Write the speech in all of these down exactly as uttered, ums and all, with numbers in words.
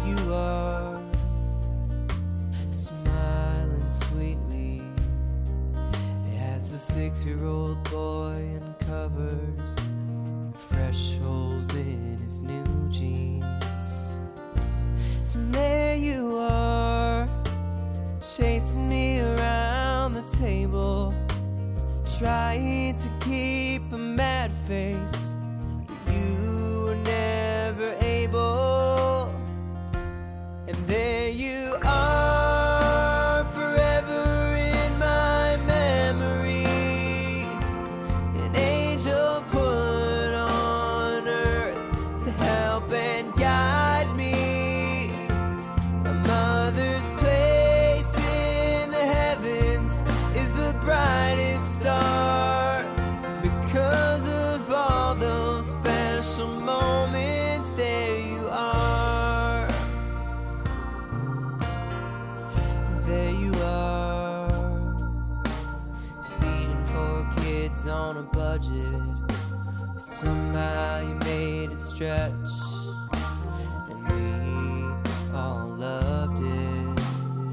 you are, smiling sweetly as the six-year-old boy uncovers fresh holes in his new jeans. And there you are, chasing me around the table, trying to keep a mad face, but you were never able. And there you are, forever in my memory, an angel put on earth to help and guide me. My mother's place in the heavens is the brightest star, because of all those special moments. There you are, there you are, feeding four kids on a budget. Somehow you made it stretch, and we all loved it.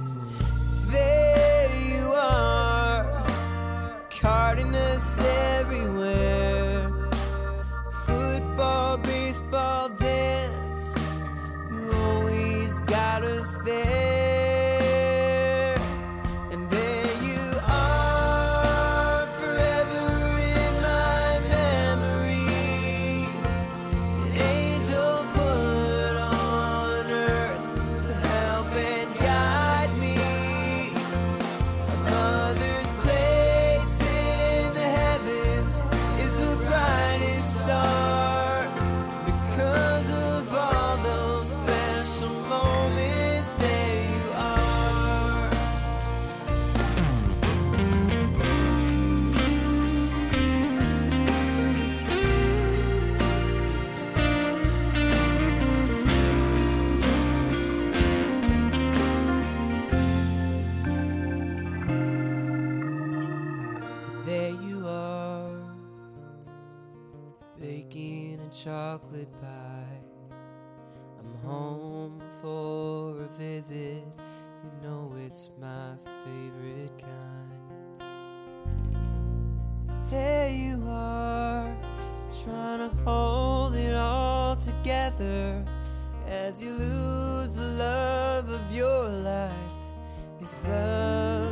There you are, carting us everywhere, football, baseball, dance, you always got us there. And there you are, forever in my memory, an angel put on earth to help and guide me. My mother's place in the heavens is the brightest star, because of all those special moments. There you are. There you are, baking a chocolate pie. I'm home for a visit, you know it's my favorite kind. There you are, trying to hold it all together as you lose the love of your life. Is love